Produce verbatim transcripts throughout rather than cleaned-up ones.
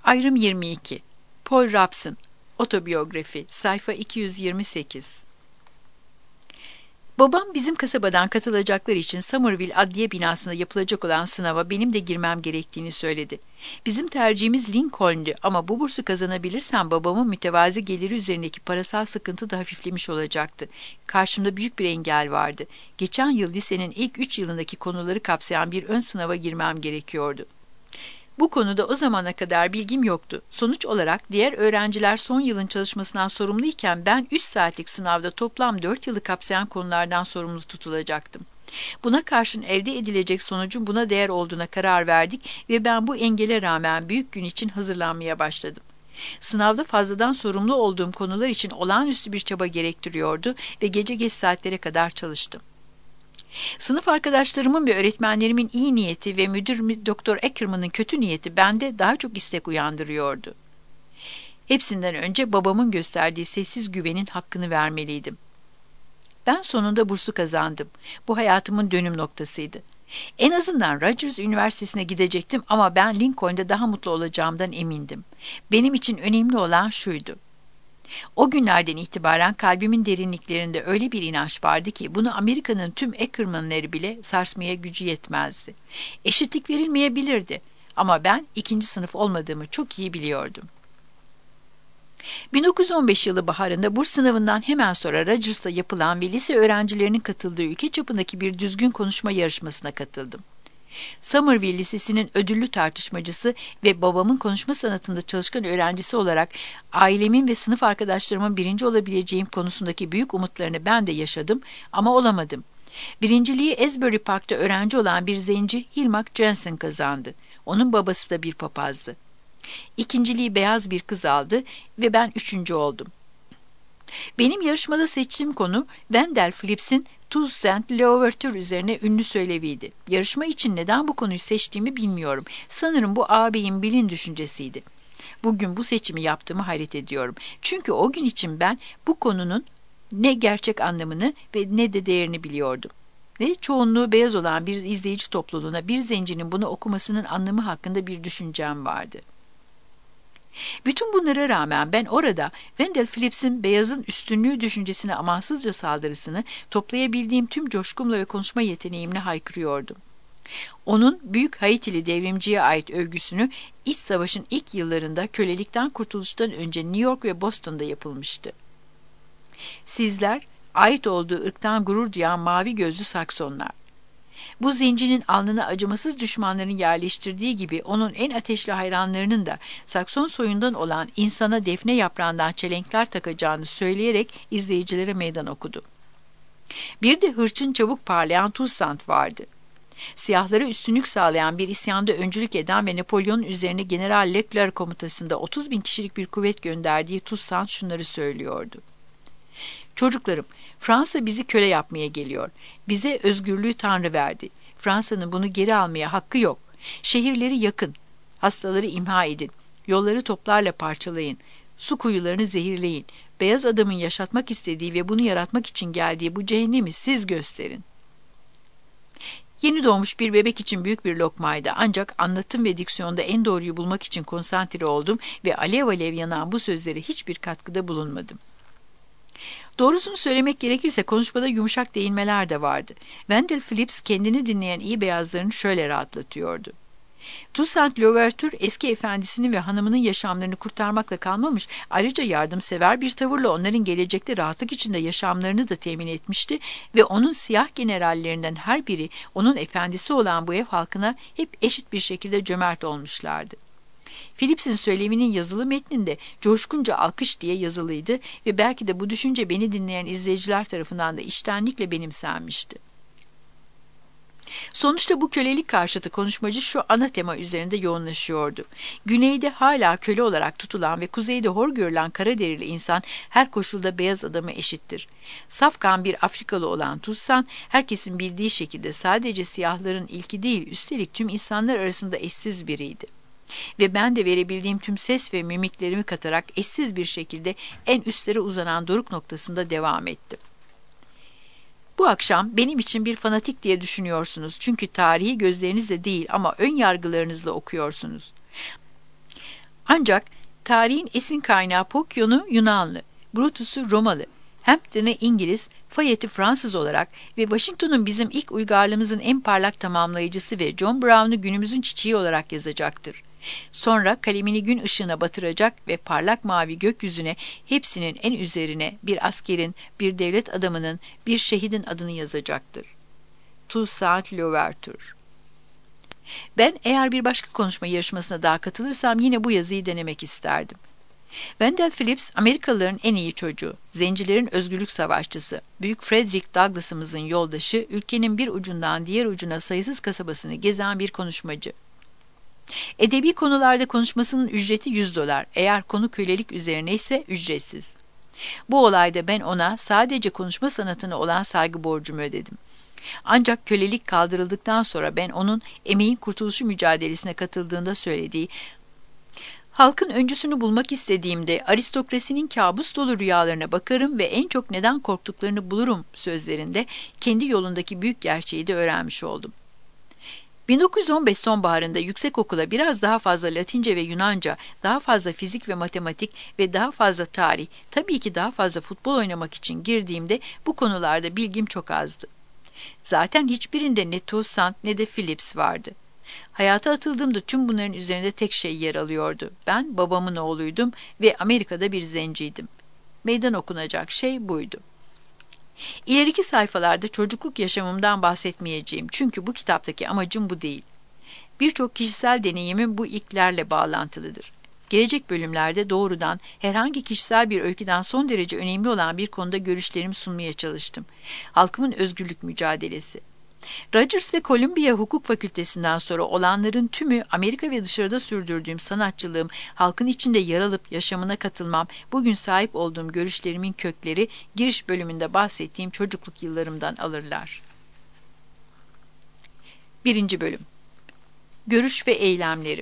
Ayrım yirmi iki. Paul Robson, Otobiyografi, sayfa iki yüz yirmi sekiz. Babam bizim kasabadan katılacaklar için Somerville Adliye binasında yapılacak olan sınava benim de girmem gerektiğini söyledi. Bizim tercihimiz Lincoln'du ama bu bursu kazanabilirsem babamın mütevazi geliri üzerindeki parasal sıkıntı da hafiflemiş olacaktı. Karşımda büyük bir engel vardı. Geçen yıl lisenin ilk üç yılındaki konuları kapsayan bir ön sınava girmem gerekiyordu. Bu konuda o zamana kadar bilgim yoktu. Sonuç olarak diğer öğrenciler son yılın çalışmasından sorumluyken ben üç saatlik sınavda toplam dört yılı kapsayan konulardan sorumlu tutulacaktım. Buna karşın elde edilecek sonucun buna değer olduğuna karar verdik ve ben bu engele rağmen büyük gün için hazırlanmaya başladım. Sınavda fazladan sorumlu olduğum konular için olağanüstü bir çaba gerektiriyordu ve gece geç saatlere kadar çalıştım. Sınıf arkadaşlarımın ve öğretmenlerimin iyi niyeti ve müdür Doktor Ackerman'ın kötü niyeti bende daha çok istek uyandırıyordu. Hepsinden önce babamın gösterdiği sessiz güvenin hakkını vermeliydim. Ben sonunda bursu kazandım. Bu hayatımın dönüm noktasıydı. En azından Rogers Üniversitesi'ne gidecektim ama ben Lincoln'da daha mutlu olacağımdan emindim. Benim için önemli olan şuydu. O günlerden itibaren kalbimin derinliklerinde öyle bir inanç vardı ki bunu Amerika'nın tüm Ackerman'ları bile sarsmaya gücü yetmezdi. Eşitlik verilmeyebilirdi ama ben ikinci sınıf olmadığımı çok iyi biliyordum. bin dokuz yüz on beş yılı baharında burs sınavından hemen sonra Rogers'ta yapılan ve lise öğrencilerinin katıldığı ülke çapındaki bir düzgün konuşma yarışmasına katıldım. Somerville Lisesi'nin ödüllü tartışmacısı ve babamın konuşma sanatında çalışkan öğrencisi olarak ailemin ve sınıf arkadaşlarımın birinci olabileceğim konusundaki büyük umutlarını ben de yaşadım ama olamadım. Birinciliği Asbury Park'ta öğrenci olan bir zenci Hilmak Jensen kazandı. Onun babası da bir papazdı. İkinciliği beyaz bir kız aldı ve ben üçüncü oldum. Benim yarışmada seçtiğim konu Wendell Phillips'in Toussaint L'Ouverture üzerine ünlü söyleviydi. Yarışma için neden bu konuyu seçtiğimi bilmiyorum. Sanırım bu ağabeyin bilin düşüncesiydi. Bugün bu seçimi yaptığımı hayret ediyorum. Çünkü o gün için ben bu konunun ne gerçek anlamını ve ne de değerini biliyordum. Ve çoğunluğu beyaz olan bir izleyici topluluğuna bir zencinin bunu okumasının anlamı hakkında bir düşüncem vardı. Bütün bunlara rağmen ben orada Wendell Phillips'in beyazın üstünlüğü düşüncesine amansızca saldırısını toplayabildiğim tüm coşkumla ve konuşma yeteneğimle haykırıyordum. Onun büyük Haitili devrimciye ait övgüsünü İç Savaş'ın ilk yıllarında kölelikten kurtuluştan önce New York ve Boston'da yapılmıştı. Sizler ait olduğu ırktan gurur duyan mavi gözlü Saksonlar. Bu zencinin alnına acımasız düşmanların yerleştirdiği gibi onun en ateşli hayranlarının da Sakson soyundan olan insana defne yaprağından çelenkler takacağını söyleyerek izleyicilere meydan okudu. Bir de hırçın çabuk parlayan Toussaint vardı. Siyahlara üstünlük sağlayan bir isyanda öncülük eden ve Napolyon'un üzerine General Leclerc komutasında otuz bin kişilik bir kuvvet gönderdiği Toussaint şunları söylüyordu. Çocuklarım, Fransa bizi köle yapmaya geliyor. Bize özgürlüğü Tanrı verdi. Fransa'nın bunu geri almaya hakkı yok. Şehirleri yakın. Hastaları imha edin. Yolları toplarla parçalayın. Su kuyularını zehirleyin. Beyaz adamın yaşatmak istediği ve bunu yaratmak için geldiği bu cehennemi siz gösterin. Yeni doğmuş bir bebek için büyük bir lokmaydı. Ancak anlatım ve diksiyonda en doğruyu bulmak için konsantre oldum ve alev alev yanan bu sözlere hiçbir katkıda bulunmadım. Doğrusunu söylemek gerekirse konuşmada yumuşak değinmeler de vardı. Wendell Phillips kendini dinleyen iyi beyazlarını şöyle rahatlatıyordu. Toussaint Louverture eski efendisinin ve hanımının yaşamlarını kurtarmakla kalmamış, ayrıca yardımsever bir tavırla onların gelecekte rahatlık içinde yaşamlarını da temin etmişti ve onun siyah generallerinden her biri onun efendisi olan bu ev halkına hep eşit bir şekilde cömert olmuşlardı. Phillips'in söyleminin yazılı metninde coşkunca alkış diye yazılıydı ve belki de bu düşünce beni dinleyen izleyiciler tarafından da içtenlikle benimsenmişti. Sonuçta bu kölelik karşıtı konuşmacı şu ana tema üzerinde yoğunlaşıyordu. Güneyde hala köle olarak tutulan ve kuzeyde hor görülen kara derili insan her koşulda beyaz adamı eşittir. Safkan bir Afrikalı olan Toussaint, herkesin bildiği şekilde sadece siyahların ilki değil, üstelik tüm insanlar arasında eşsiz biriydi. Ve ben de verebildiğim tüm ses ve mimiklerimi katarak eşsiz bir şekilde en üstlere uzanan doruk noktasında devam ettim. Bu akşam benim için bir fanatik diye düşünüyorsunuz. Çünkü tarihi gözlerinizle değil ama ön yargılarınızla okuyorsunuz. Ancak tarihin esin kaynağı Pokyon'u Yunanlı, Brutus'u Romalı, Hampton'ı İngiliz, Fayette'i Fransız olarak ve Washington'un bizim ilk uygarlığımızın en parlak tamamlayıcısı ve John Brown'u günümüzün çiçeği olarak yazacaktır. Sonra kalemini gün ışığına batıracak ve parlak mavi gökyüzüne hepsinin en üzerine bir askerin, bir devlet adamının, bir şehidin adını yazacaktır. Toussaint Louverture. Ben eğer bir başka konuşma yarışmasına daha katılırsam yine bu yazıyı denemek isterdim. Wendell Phillips, Amerikalıların en iyi çocuğu, zencilerin özgürlük savaşçısı, Büyük Frederick Douglass'ımızın yoldaşı, ülkenin bir ucundan diğer ucuna sayısız kasabasını gezen bir konuşmacı. Edebi konularda konuşmasının ücreti yüz dolar, eğer konu kölelik üzerine ise ücretsiz. Bu olayda ben ona sadece konuşma sanatına olan saygı borcumu ödedim. Ancak kölelik kaldırıldıktan sonra ben onun emeğin kurtuluşu mücadelesine katıldığında söylediği, halkın öncüsünü bulmak istediğimde aristokrasinin kabus dolu rüyalarına bakarım ve en çok neden korktuklarını bulurum sözlerinde kendi yolundaki büyük gerçeği de öğrenmiş oldum. bin dokuz yüz on beş sonbaharında yüksekokula biraz daha fazla Latince ve Yunanca, daha fazla fizik ve matematik ve daha fazla tarih, tabii ki daha fazla futbol oynamak için girdiğimde bu konularda bilgim çok azdı. Zaten hiçbirinde ne Toussaint ne de Phillips vardı. Hayata atıldığımda tüm bunların üzerinde tek şey yer alıyordu. Ben babamın oğluydum ve Amerika'da bir zenciydim. Meydan okunacak şey buydu. İleriki sayfalarda çocukluk yaşamımdan bahsetmeyeceğim çünkü bu kitaptaki amacım bu değil. Birçok kişisel deneyimim bu ilklerle bağlantılıdır. Gelecek bölümlerde doğrudan herhangi kişisel bir öyküden son derece önemli olan bir konuda görüşlerimi sunmaya çalıştım. Halkımın özgürlük mücadelesi. Rogers ve Columbia Hukuk Fakültesinden sonra olanların tümü Amerika ve dışarıda sürdürdüğüm sanatçılığım, halkın içinde yer alıp yaşamına katılmam, bugün sahip olduğum görüşlerimin kökleri giriş bölümünde bahsettiğim çocukluk yıllarımdan alırlar. Birinci bölüm. Görüş ve eylemlerim.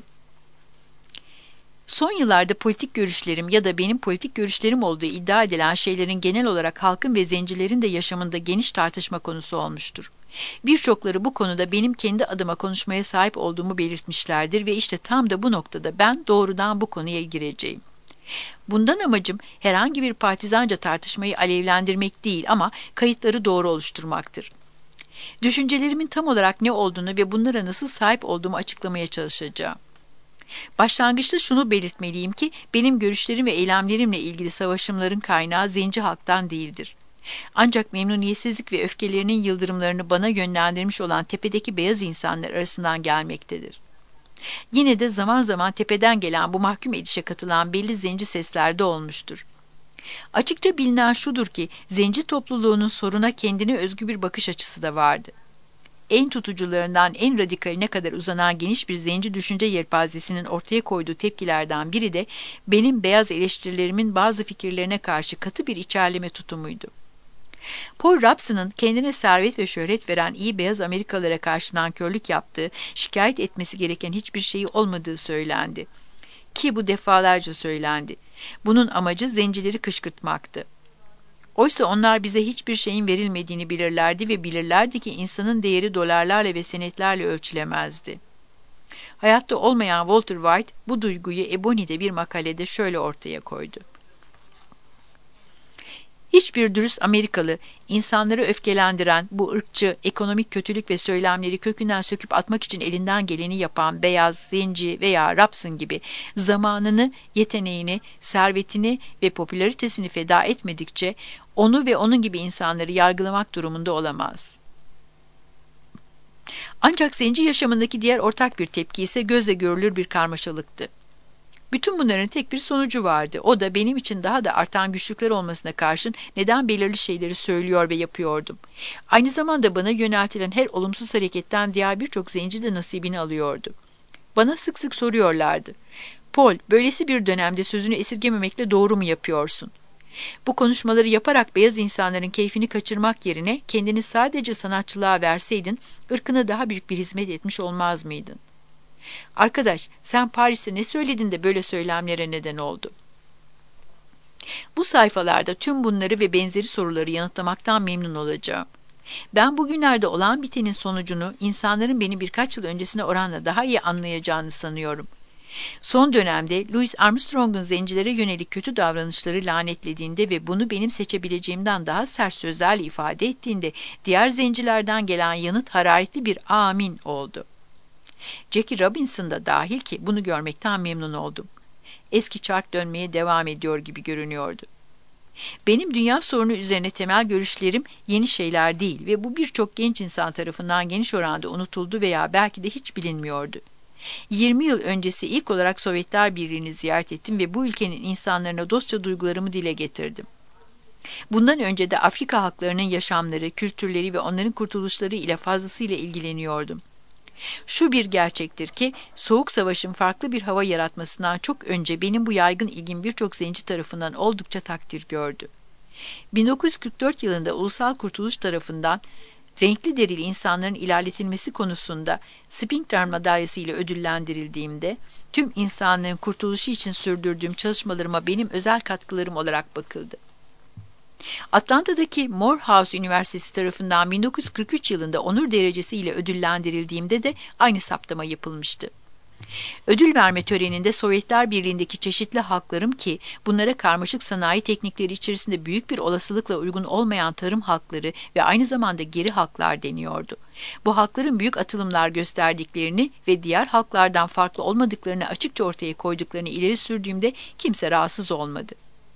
Son yıllarda politik görüşlerim ya da benim politik görüşlerim olduğu iddia edilen şeylerin genel olarak halkın ve zencilerin de yaşamında geniş tartışma konusu olmuştur. Birçokları bu konuda benim kendi adıma konuşmaya sahip olduğumu belirtmişlerdir ve işte tam da bu noktada ben doğrudan bu konuya gireceğim. Bundan amacım herhangi bir partizanca tartışmayı alevlendirmek değil ama kayıtları doğru oluşturmaktır. Düşüncelerimin tam olarak ne olduğunu ve bunlara nasıl sahip olduğumu açıklamaya çalışacağım. Başlangıçta şunu belirtmeliyim ki benim görüşlerim ve eylemlerimle ilgili savaşımların kaynağı zenci halktan değildir. Ancak memnuniyetsizlik ve öfkelerinin yıldırımlarını bana yönlendirmiş olan tepedeki beyaz insanlar arasından gelmektedir. Yine de zaman zaman tepeden gelen bu mahkum edişe katılan belli zenci sesler de olmuştur. Açıkça bilinen şudur ki zenci topluluğunun soruna kendine özgü bir bakış açısı da vardı. En tutucularından en radikaline kadar uzanan geniş bir zenci düşünce yelpazesinin ortaya koyduğu tepkilerden biri de benim beyaz eleştirilerimin bazı fikirlerine karşı katı bir içerleme tutumuydu. Paul Robeson'ın kendine servet ve şöhret veren iyi beyaz Amerikalılara karşı nankörlük yaptığı, şikayet etmesi gereken hiçbir şeyi olmadığı söylendi. Ki bu defalarca söylendi. Bunun amacı zencileri kışkırtmaktı. Oysa onlar bize hiçbir şeyin verilmediğini bilirlerdi ve bilirlerdi ki insanın değeri dolarlarla ve senetlerle ölçülemezdi. Hayatta olmayan Walter White bu duyguyu Ebony'de bir makalede şöyle ortaya koydu. Hiçbir dürüst Amerikalı, insanları öfkelendiren bu ırkçı, ekonomik kötülük ve söylemleri kökünden söküp atmak için elinden geleni yapan beyaz, zenci veya Robson gibi zamanını, yeteneğini, servetini ve popülaritesini feda etmedikçe onu ve onun gibi insanları yargılamak durumunda olamaz. Ancak zenci yaşamındaki diğer ortak bir tepki ise gözle görülür bir karmaşalıktı. Bütün bunların tek bir sonucu vardı. O da benim için daha da artan güçlükler olmasına karşın neden belirli şeyleri söylüyor ve yapıyordum. Aynı zamanda bana yöneltilen her olumsuz hareketten diğer birçok zenci de nasibini alıyordu. Bana sık sık soruyorlardı. Paul, böylesi bir dönemde sözünü esirgememekle doğru mu yapıyorsun? Bu konuşmaları yaparak beyaz insanların keyfini kaçırmak yerine kendini sadece sanatçılığa verseydin, ırkına daha büyük bir hizmet etmiş olmaz mıydın? Arkadaş, sen Paris'te ne söyledin de böyle söylemlere neden oldu? Bu sayfalarda tüm bunları ve benzeri soruları yanıtlamaktan memnun olacağım. Ben bugünlerde olan bitenin sonucunu insanların beni birkaç yıl öncesine oranla daha iyi anlayacağını sanıyorum. Son dönemde Louis Armstrong'un zencilere yönelik kötü davranışları lanetlediğinde ve bunu benim seçebileceğimden daha sert sözlerle ifade ettiğinde diğer zencilerden gelen yanıt hararetli bir amin oldu. Jackie Robinson da dahil ki bunu görmekten memnun oldum. Eski çark dönmeye devam ediyor gibi görünüyordu. Benim dünya sorunu üzerine temel görüşlerim yeni şeyler değil ve bu birçok genç insan tarafından geniş oranda unutuldu veya belki de hiç bilinmiyordu. yirmi yıl öncesi ilk olarak Sovyetler Birliği'ni ziyaret ettim ve bu ülkenin insanlarına dostça duygularımı dile getirdim. Bundan önce de Afrika halklarının yaşamları, kültürleri ve onların kurtuluşları ile fazlasıyla ilgileniyordum. Şu bir gerçektir ki, Soğuk Savaş'ın farklı bir hava yaratmasından çok önce benim bu yaygın ilgim birçok zenci tarafından oldukça takdir gördü. bin dokuz yüz kırk dört yılında Ulusal Kurtuluş tarafından renkli derili insanların ilerletilmesi konusunda Springter madalyası ile ödüllendirildiğimde, tüm insanlığın kurtuluşu için sürdürdüğüm çalışmalarıma benim özel katkılarım olarak bakıldı. Atlanta'daki Morehouse Üniversitesi tarafından bin dokuz yüz kırk üç yılında onur derecesi ile ödüllendirildiğimde de aynı saptama yapılmıştı. Ödül verme töreninde Sovyetler Birliği'ndeki çeşitli halklarım ki bunlara karmaşık sanayi teknikleri içerisinde büyük bir olasılıkla uygun olmayan tarım halkları ve aynı zamanda geri halklar deniyordu. Bu halkların büyük atılımlar gösterdiklerini ve diğer halklardan farklı olmadıklarını açıkça ortaya koyduklarını ileri sürdüğümde kimse rahatsız olmadı.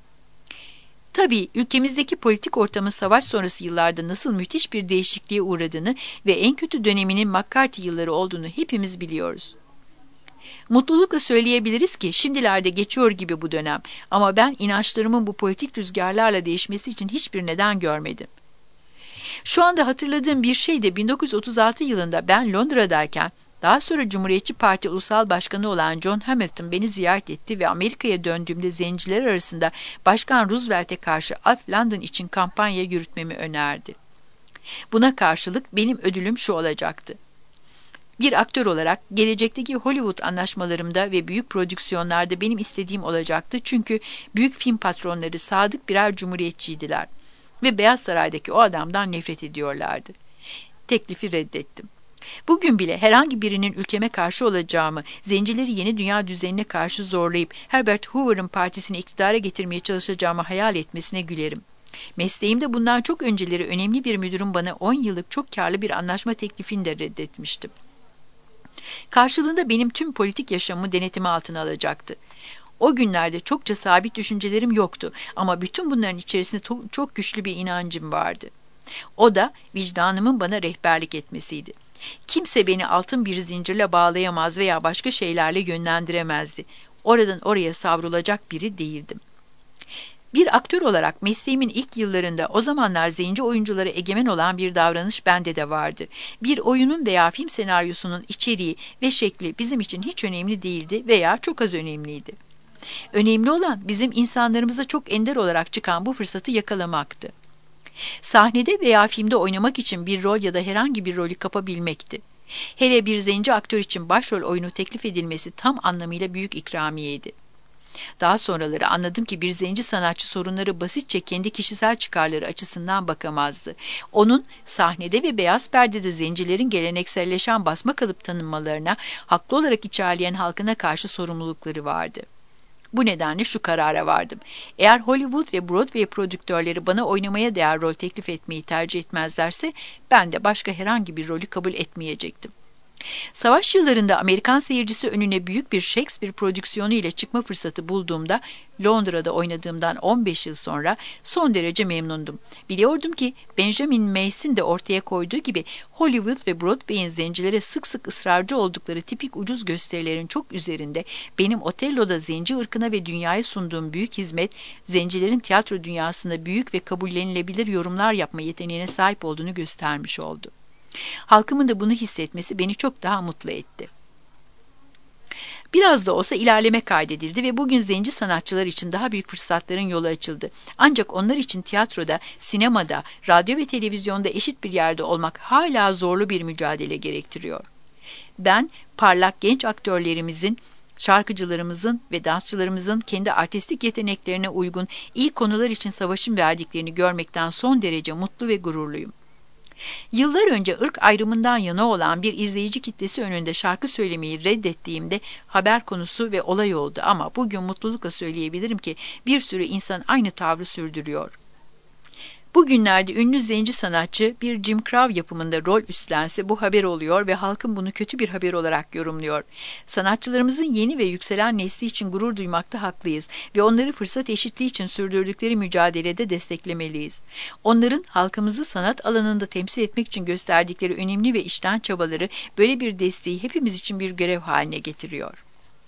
Tabii ülkemizdeki politik ortamın savaş sonrası yıllarda nasıl müthiş bir değişikliğe uğradığını ve en kötü döneminin McCarthy yılları olduğunu hepimiz biliyoruz. Mutlulukla söyleyebiliriz ki şimdilerde geçiyor gibi bu dönem ama ben inançlarımın bu politik rüzgarlarla değişmesi için hiçbir neden görmedim. Şu anda hatırladığım bir şey de bin dokuz yüz otuz altı yılında ben Londra'dayken daha sonra Cumhuriyetçi Parti Ulusal Başkanı olan John Hamilton beni ziyaret etti ve Amerika'ya döndüğümde zenciler arasında Başkan Roosevelt'e karşı Alf London için kampanya yürütmemi önerdi. Buna karşılık benim ödülüm şu olacaktı. Bir aktör olarak gelecekteki Hollywood anlaşmalarımda ve büyük prodüksiyonlarda benim istediğim olacaktı çünkü büyük film patronları sadık birer cumhuriyetçiydiler ve Beyaz Saray'daki o adamdan nefret ediyorlardı. Teklifi reddettim. Bugün bile herhangi birinin ülkeme karşı olacağımı, zencileri yeni dünya düzenine karşı zorlayıp Herbert Hoover'ın partisini iktidara getirmeye çalışacağımı hayal etmesine gülerim. Mesleğimde bundan çok önceleri önemli bir müdürüm bana on yıllık çok karlı bir anlaşma teklifini de reddetmiştim. Karşılığında benim tüm politik yaşamımı denetimi altına alacaktı. O günlerde çokça sabit düşüncelerim yoktu ama bütün bunların içerisinde çok güçlü bir inancım vardı. O da vicdanımın bana rehberlik etmesiydi. Kimse beni altın bir zincirle bağlayamaz veya başka şeylerle yönlendiremezdi. Oradan oraya savrulacak biri değildim. Bir aktör olarak mesleğimin ilk yıllarında o zamanlar zenci oyunculara egemen olan bir davranış bende de vardı. Bir oyunun veya film senaryosunun içeriği ve şekli bizim için hiç önemli değildi veya çok az önemliydi. Önemli olan bizim insanlarımıza çok ender olarak çıkan bu fırsatı yakalamaktı. Sahnede veya filmde oynamak için bir rol ya da herhangi bir rolü kapabilmekti. Hele bir zenci aktör için başrol oyunu teklif edilmesi tam anlamıyla büyük ikramiyeydi. Daha sonraları anladım ki bir zenci sanatçı sorunları basitçe kendi kişisel çıkarları açısından bakamazdı. Onun sahnede ve beyaz perdede zencilerin gelenekselleşen basma kalıp tanınmalarına, haklı olarak içerleyen halkına karşı sorumlulukları vardı. Bu nedenle şu karara vardım. Eğer Hollywood ve Broadway prodüktörleri bana oynamaya değer rol teklif etmeyi tercih etmezlerse ben de başka herhangi bir rolü kabul etmeyecektim. Savaş yıllarında Amerikan seyircisi önüne büyük bir Shakespeare prodüksiyonu ile çıkma fırsatı bulduğumda Londra'da oynadığımdan on beş yıl sonra son derece memnundum. Biliyordum ki Benjamin Mays'in de ortaya koyduğu gibi Hollywood ve Broadway'in zencilere sık sık ısrarcı oldukları tipik ucuz gösterilerin çok üzerinde benim Otello'da zenci ırkına ve dünyaya sunduğum büyük hizmet, zencilerin tiyatro dünyasında büyük ve kabullenilebilir yorumlar yapma yeteneğine sahip olduğunu göstermiş oldu. Halkımın da bunu hissetmesi beni çok daha mutlu etti. Biraz da olsa ilerleme kaydedildi ve bugün zenci sanatçılar için daha büyük fırsatların yolu açıldı. Ancak onlar için tiyatroda, sinemada, radyo ve televizyonda eşit bir yerde olmak hala zorlu bir mücadele gerektiriyor. Ben, parlak genç aktörlerimizin, şarkıcılarımızın ve dansçılarımızın kendi artistik yeteneklerine uygun iyi konular için savaşın verdiklerini görmekten son derece mutlu ve gururluyum. Yıllar önce ırk ayrımından yana olan bir izleyici kitlesi önünde şarkı söylemeyi reddettiğimde haber konusu ve olay oldu ama bugün mutlulukla söyleyebilirim ki bir sürü insan aynı tavrı sürdürüyor. Bugünlerde ünlü zenci sanatçı bir Jim Crow yapımında rol üstlense bu haber oluyor ve halkın bunu kötü bir haber olarak yorumluyor. Sanatçılarımızın yeni ve yükselen nesli için gurur duymakta haklıyız ve onları fırsat eşitliği için sürdürdükleri mücadelede desteklemeliyiz. Onların halkımızı sanat alanında temsil etmek için gösterdikleri önemli ve içten çabaları böyle bir desteği hepimiz için bir görev haline getiriyor.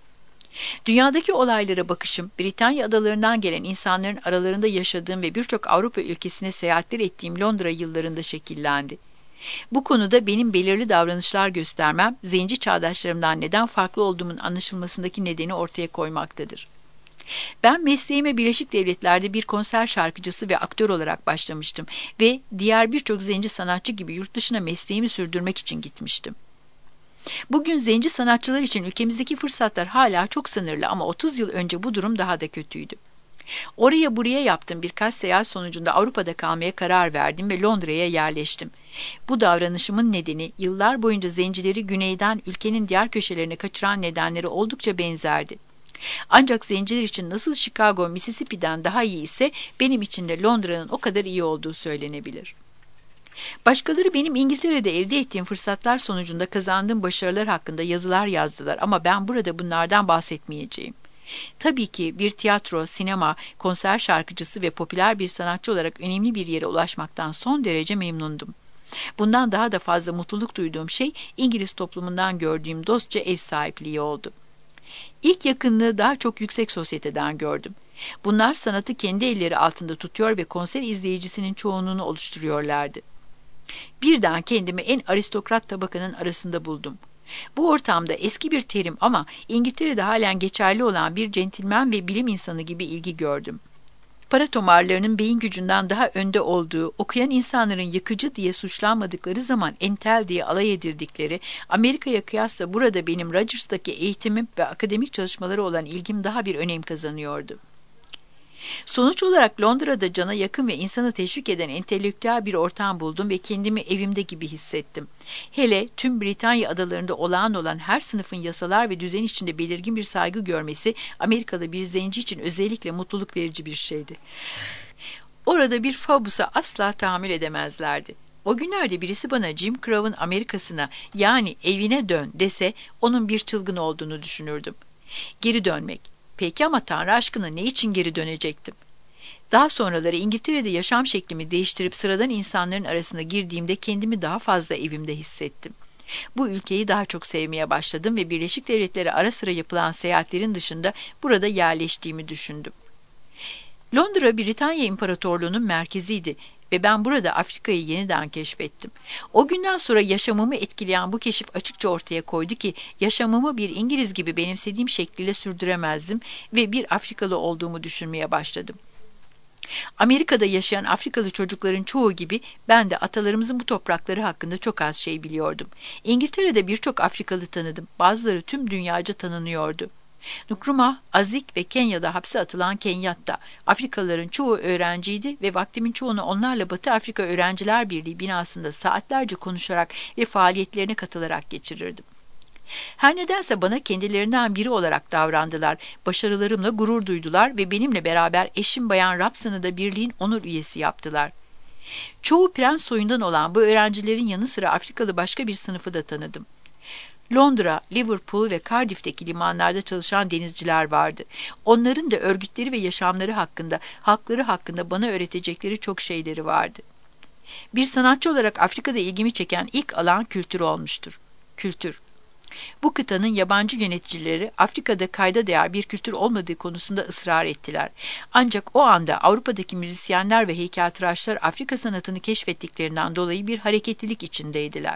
Dünyadaki olaylara bakışım, Britanya adalarından gelen insanların aralarında yaşadığım ve birçok Avrupa ülkesine seyahatler ettiğim Londra yıllarında şekillendi. Bu konuda benim belirli davranışlar göstermem, zenci çağdaşlarımdan neden farklı olduğumun anlaşılmasındaki nedeni ortaya koymaktadır. Ben mesleğime Birleşik Devletler'de bir konser şarkıcısı ve aktör olarak başlamıştım ve diğer birçok zenci sanatçı gibi yurt dışına mesleğimi sürdürmek için gitmiştim. Bugün zenci sanatçılar için ülkemizdeki fırsatlar hala çok sınırlı ama otuz yıl önce bu durum daha da kötüydü. Oraya buraya yaptığım birkaç seyahat sonucunda Avrupa'da kalmaya karar verdim ve Londra'ya yerleştim. Bu davranışımın nedeni yıllar boyunca zencileri güneyden ülkenin diğer köşelerine kaçıran nedenleri oldukça benzerdi. Ancak zenciler için nasıl Chicago, Mississippi'den daha iyi ise benim için de Londra'nın o kadar iyi olduğu söylenebilir. Başkaları benim İngiltere'de elde ettiğim fırsatlar sonucunda kazandığım başarılar hakkında yazılar yazdılar ama ben burada bunlardan bahsetmeyeceğim. Tabii ki bir tiyatro, sinema, konser şarkıcısı ve popüler bir sanatçı olarak önemli bir yere ulaşmaktan son derece memnundum. Bundan daha da fazla mutluluk duyduğum şey İngiliz toplumundan gördüğüm dostça ev sahipliği oldu. İlk yakınlığı daha çok yüksek sosyeteden gördüm. Bunlar sanatı kendi elleri altında tutuyor ve konser izleyicisinin çoğunluğunu oluşturuyorlardı. Birden kendimi en aristokrat tabakanın arasında buldum. Bu ortamda eski bir terim ama İngiltere'de halen geçerli olan bir centilmen ve bilim insanı gibi ilgi gördüm. Para tomarlarının beyin gücünden daha önde olduğu, okuyan insanların yıkıcı diye suçlanmadıkları zaman entel diye alay edirdikleri, Amerika'ya kıyasla burada benim Rogers'taki eğitimim ve akademik çalışmaları olan ilgim daha bir önem kazanıyordu. Sonuç olarak Londra'da cana yakın ve insanı teşvik eden entelektüel bir ortam buldum ve kendimi evimde gibi hissettim. Hele tüm Britanya adalarında olağan olan her sınıfın yasalar ve düzen içinde belirgin bir saygı görmesi Amerikalı bir zenci için özellikle mutluluk verici bir şeydi. Orada bir fabusa asla tahammül edemezlerdi. O günlerde birisi bana Jim Crow'un Amerika'sına yani evine dön dese onun bir çılgın olduğunu düşünürdüm. Geri dönmek. Peki ama Tanrı aşkına ne için geri dönecektim? Daha sonraları İngiltere'de yaşam şeklimi değiştirip sıradan insanların arasına girdiğimde kendimi daha fazla evimde hissettim. Bu ülkeyi daha çok sevmeye başladım ve Birleşik Devletlere ara sıra yapılan seyahatlerin dışında burada yerleştiğimi düşündüm. Londra, Britanya İmparatorluğu'nun merkeziydi ve ben burada Afrika'yı yeniden keşfettim. O günden sonra yaşamımı etkileyen bu keşif açıkça ortaya koydu ki yaşamımı bir İngiliz gibi benimsediğim şekliyle sürdüremezdim ve bir Afrikalı olduğumu düşünmeye başladım. Amerika'da yaşayan Afrikalı çocukların çoğu gibi ben de atalarımızın bu toprakları hakkında çok az şey biliyordum. İngiltere'de birçok Afrikalı tanıdım. Bazıları tüm dünyaca tanınıyordu. Nkrumah, Azik ve Kenya'da hapse atılan Kenyatta, Afrikalıların çoğu öğrenciydi ve vaktimin çoğunu onlarla Batı Afrika Öğrenciler Birliği binasında saatlerce konuşarak ve faaliyetlerine katılarak geçirirdim. Her nedense bana kendilerinden biri olarak davrandılar, başarılarımla gurur duydular ve benimle beraber eşim Bayan Rapson'ı da birliğin onur üyesi yaptılar. Çoğu prens soyundan olan bu öğrencilerin yanı sıra Afrikalı başka bir sınıfı da tanıdım. Londra, Liverpool ve Cardiff'teki limanlarda çalışan denizciler vardı. Onların da örgütleri ve yaşamları hakkında, halkları hakkında bana öğretecekleri çok şeyleri vardı. Bir sanatçı olarak Afrika'da ilgimi çeken ilk alan kültür olmuştur. Kültür. Bu kıtanın yabancı yöneticileri Afrika'da kayda değer bir kültür olmadığı konusunda ısrar ettiler. Ancak o anda Avrupa'daki müzisyenler ve heykeltıraşlar Afrika sanatını keşfettiklerinden dolayı bir hareketlilik içindeydiler.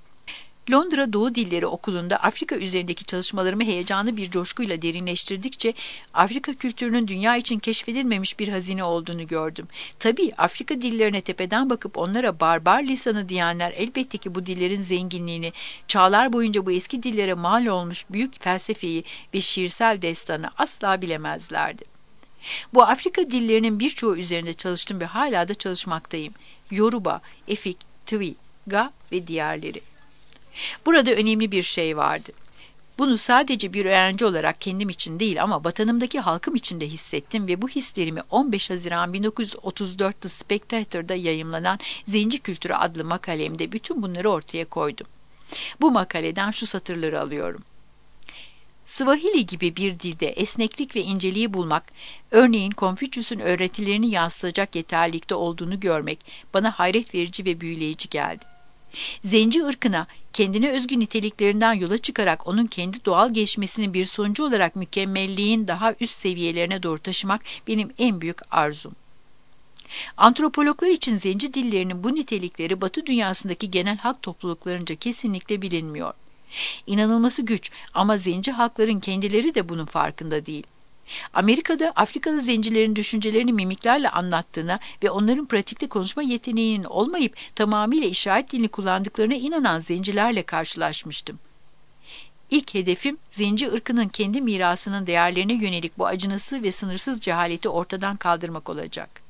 Londra Doğu Dilleri Okulu'nda Afrika üzerindeki çalışmalarımı heyecanlı bir coşkuyla derinleştirdikçe Afrika kültürünün dünya için keşfedilmemiş bir hazine olduğunu gördüm. Tabii Afrika dillerine tepeden bakıp onlara barbar lisanı diyenler elbette ki bu dillerin zenginliğini, çağlar boyunca bu eski dillere mal olmuş büyük felsefeyi ve şiirsel destanı asla bilemezlerdi. Bu Afrika dillerinin birçoğu üzerinde çalıştım ve hala da çalışmaktayım. Yoruba, Efik, Twi, Ga ve diğerleri. Burada önemli bir şey vardı. Bunu sadece bir öğrenci olarak kendim için değil ama vatanımdaki halkım için de hissettim ve bu hislerimi on beş Haziran bin dokuz yüz otuz dört The Spectator'da yayımlanan Zenci Kültürü adlı makalemde bütün bunları ortaya koydum. Bu makaleden şu satırları alıyorum. Swahili gibi bir dilde esneklik ve inceliği bulmak, örneğin Konfüçyüs'ün öğretilerini yansıtacak yeterlilikte olduğunu görmek bana hayret verici ve büyüleyici geldi. Zenci ırkına kendine özgü niteliklerinden yola çıkarak onun kendi doğal gelişmesinin bir sonucu olarak mükemmelliğin daha üst seviyelerine doğru taşımak benim en büyük arzum. Antropologlar için zenci dillerinin bu nitelikleri Batı dünyasındaki genel halk topluluklarınca kesinlikle bilinmiyor. İnanılması güç ama zenci halkların kendileri de bunun farkında değil. Amerika'da Afrikalı zencilerin düşüncelerini mimiklerle anlattığına ve onların pratikte konuşma yeteneğinin olmayıp tamamıyla işaret dilini kullandıklarına inanan zencilerle karşılaşmıştım. İlk hedefim zenci ırkının kendi mirasının değerlerine yönelik bu acınası ve sınırsız cehaleti ortadan kaldırmak olacak.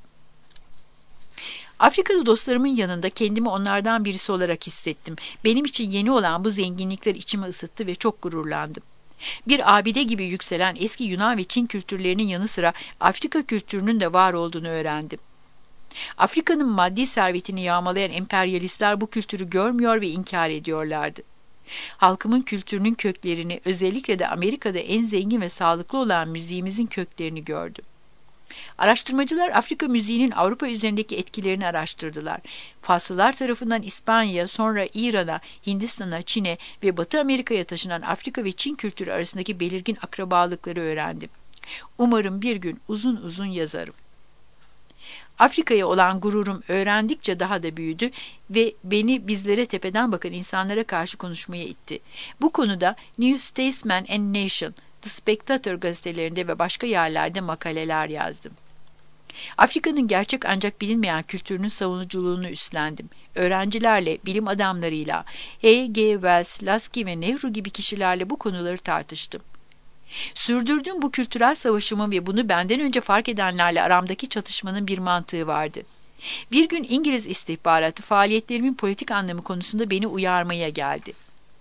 Afrikalı dostlarımın yanında kendimi onlardan birisi olarak hissettim. Benim için yeni olan bu zenginlikler içimi ısıttı ve çok gururlandım. Bir abide gibi yükselen eski Yunan ve Çin kültürlerinin yanı sıra Afrika kültürünün de var olduğunu öğrendim. Afrika'nın maddi servetini yağmalayan emperyalistler bu kültürü görmüyor ve inkar ediyorlardı. Halkımın kültürünün köklerini, özellikle de Amerika'da en zengin ve sağlıklı olan müziğimizin köklerini gördüm. Araştırmacılar Afrika müziğinin Avrupa üzerindeki etkilerini araştırdılar. Faslılar tarafından İspanya'ya, sonra İran'a, Hindistan'a, Çin'e ve Batı Amerika'ya taşınan Afrika ve Çin kültürü arasındaki belirgin akrabalıkları öğrendim. Umarım bir gün uzun uzun yazarım. Afrika'ya olan gururum öğrendikçe daha da büyüdü ve beni bizlere tepeden bakan insanlara karşı konuşmaya itti. Bu konuda New Statesman and Nation, The Spectator gazetelerinde ve başka yerlerde makaleler yazdım. Afrika'nın gerçek ancak bilinmeyen kültürünün savunuculuğunu üstlendim. Öğrencilerle, bilim adamlarıyla, H G Wells, Lasky ve Nehru gibi kişilerle bu konuları tartıştım. Sürdürdüğüm bu kültürel savaşımın ve bunu benden önce fark edenlerle aramdaki çatışmanın bir mantığı vardı. Bir gün İngiliz istihbaratı faaliyetlerimin politik anlamı konusunda beni uyarmaya geldi.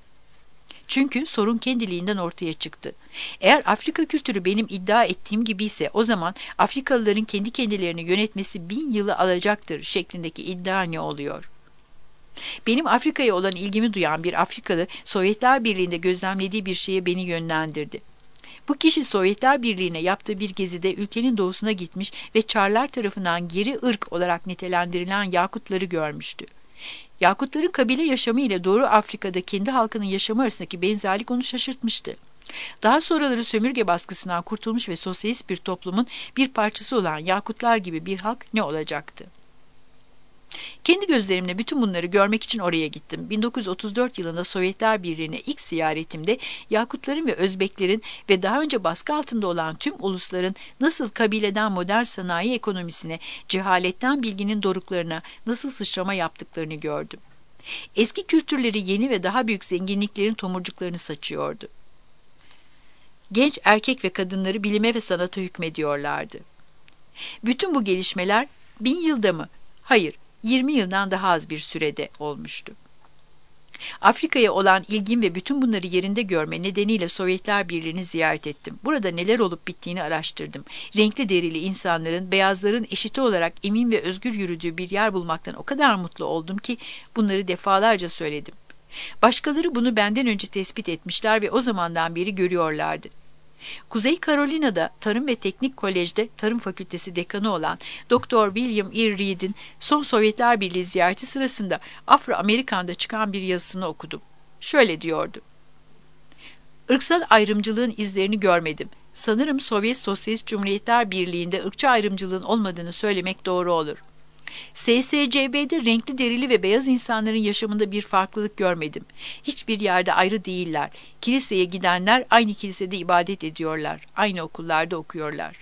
Çünkü sorun kendiliğinden ortaya çıktı. Eğer Afrika kültürü benim iddia ettiğim gibi ise o zaman Afrikalıların kendi kendilerini yönetmesi bin yılı alacaktır şeklindeki iddia ne oluyor? Benim Afrika'ya olan ilgimi duyan bir Afrikalı Sovyetler Birliği'nde gözlemlediği bir şeye beni yönlendirdi. Bu kişi Sovyetler Birliği'ne yaptığı bir gezide ülkenin doğusuna gitmiş ve Çarlar tarafından geri ırk olarak nitelendirilen Yakutları görmüştü. Yakutların kabile yaşamı ile Doğu Afrika'da kendi halkının yaşamı arasındaki benzerlik onu şaşırtmıştı. Daha sonraları sömürge baskısından kurtulmuş ve sosyalist bir toplumun bir parçası olan Yakutlar gibi bir halk ne olacaktı? Kendi gözlerimle bütün bunları görmek için oraya gittim. bin dokuz yüz otuz dört yılında Sovyetler Birliği'ne ilk ziyaretimde Yakutların ve Özbeklerin ve daha önce baskı altında olan tüm ulusların nasıl kabileden modern sanayi ekonomisine, cehaletten bilginin doruklarına nasıl sıçrama yaptıklarını gördüm. Eski kültürleri yeni ve daha büyük zenginliklerin tomurcuklarını saçıyordu. Genç erkek ve kadınları bilime ve sanata hükmediyorlardı. Bütün bu gelişmeler bin yılda mı? Hayır. yirmi yıldan daha az bir sürede olmuştu. Afrika'ya olan ilgim ve bütün bunları yerinde görme nedeniyle Sovyetler Birliği'ni ziyaret ettim. Burada neler olup bittiğini araştırdım. Renkli derili insanların, beyazların eşiti olarak emin ve özgür yürüdüğü bir yer bulmaktan o kadar mutlu oldum ki bunları defalarca söyledim. Başkaları bunu benden önce tespit etmişler ve o zamandan beri görüyorlardı. Kuzey Carolina'da Tarım ve Teknik Kolej'de Tarım Fakültesi dekanı olan Doktor William E. Reed'in son Sovyetler Birliği ziyareti sırasında Afro-Amerikan'da çıkan bir yazısını okudum. Şöyle diyordu. Irksal ayrımcılığın izlerini görmedim. Sanırım Sovyet Sosyalist Cumhuriyetler Birliği'nde ırkçı ayrımcılığın olmadığını söylemek doğru olur. S S C B'de renkli derili ve beyaz insanların yaşamında bir farklılık görmedim. Hiçbir yerde ayrı değiller. Kiliseye gidenler aynı kilisede ibadet ediyorlar. Aynı okullarda okuyorlar.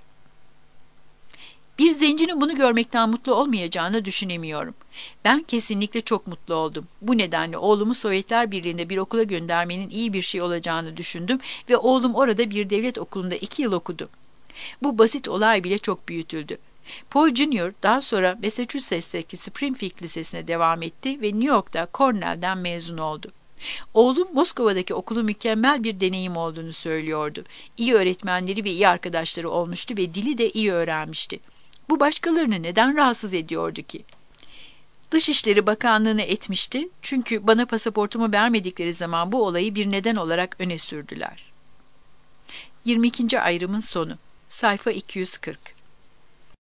Bir zencinin bunu görmekten mutlu olmayacağını düşünemiyorum. Ben kesinlikle çok mutlu oldum. Bu nedenle oğlumu Sovyetler Birliği'nde bir okula göndermenin iyi bir şey olacağını düşündüm ve oğlum orada bir devlet okulunda iki yıl okudu. Bu basit olay bile çok büyütüldü. Paul Junior daha sonra Massachusetts'teki Springfield Lisesi'ne devam etti ve New York'ta Cornell'den mezun oldu. Oğlum Moskova'daki okulu mükemmel bir deneyim olduğunu söylüyordu. İyi öğretmenleri ve iyi arkadaşları olmuştu ve dili de iyi öğrenmişti. Bu başkalarını neden rahatsız ediyordu ki? Dışişleri Bakanlığı'na etmişti çünkü bana pasaportumu vermedikleri zaman bu olayı bir neden olarak öne sürdüler. yirmi ikinci ayrımın sonu. Sayfa iki yüz kırk.